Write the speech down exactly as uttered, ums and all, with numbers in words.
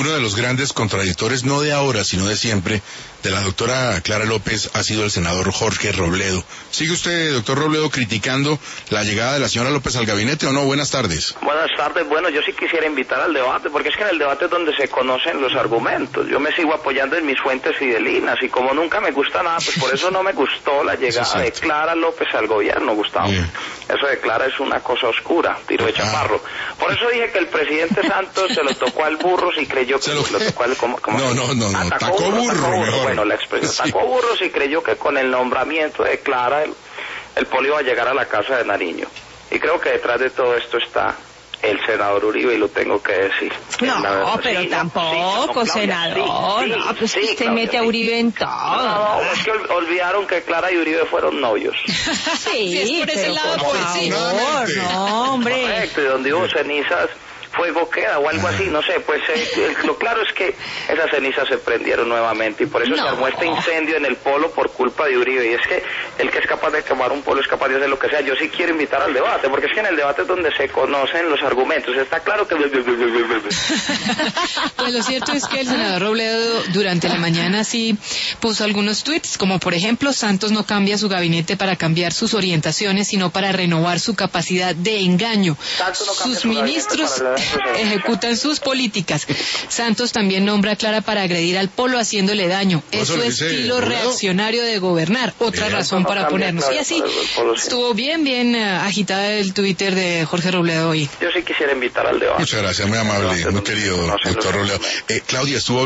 Uno de los grandes contradictores, no de ahora, sino de siempre, de la doctora Clara López ha sido el senador Jorge Robledo. ¿Sigue usted, doctor Robledo, criticando la llegada de la señora López al gabinete o no? Buenas tardes. Buenas tardes. Bueno, yo sí quisiera invitar al debate, porque es que en el debate es donde se conocen los argumentos. Yo me sigo apoyando en mis fuentes fidelinas, y como nunca me gusta nada, pues por eso no me gustó la llegada de Clara López al gobierno, Gustavo. Bien. Eso de Clara es una cosa oscura, tiro de chaparro. Por eso dije que el presidente Santos se lo tocó al burro si creyó que... Se lo... lo tocó al... ¿cómo, cómo no, no, no, no, atacó tacó burro, burro, burro. mejor. Bueno, la expresión, sí. Tacó burro si creyó que con el nombramiento de Clara el, el poli iba a llegar a la casa de Nariño. Y creo que detrás de todo esto está el senador Uribe, y lo tengo que decir. No, pero sí, tampoco, sí, no, senador, sí, sí, no, pues sí, usted Claudia, mete a Uribe en todo. No, no, es que olvidaron que Clara y Uribe fueron novios. Sí, es por ese lado, por pues sí. favor, no, hombre. Correcto, y donde hubo cenizas, fuego queda, o algo así, no sé, pues eh, lo claro es que esas cenizas se prendieron nuevamente, y por eso no. se armó este incendio en el polo por culpa de Uribe, y es que el que es capaz de quemar un polo es capaz de hacer lo que sea. Yo sí quiero invitar al debate, porque es que en el debate es donde se conocen los argumentos, está claro que... Pues lo cierto es que el senador Robledo durante la mañana sí puso algunos tweets, como por ejemplo, Santos no cambia su gabinete para cambiar sus orientaciones, sino para renovar su capacidad de engaño. No sus ministros ejecutan sus políticas. Santos también nombra a Clara para agredir al polo haciéndole daño. Es su estilo reaccionario de gobernar. Otra bien. razón para ponernos. Y así estuvo bien, bien uh, agitada el Twitter de Jorge Robledo hoy. Yo sí quisiera invitar al debate. Muchas gracias, muy amable, muy querido doctor Robledo. Eh, Claudia, estuvo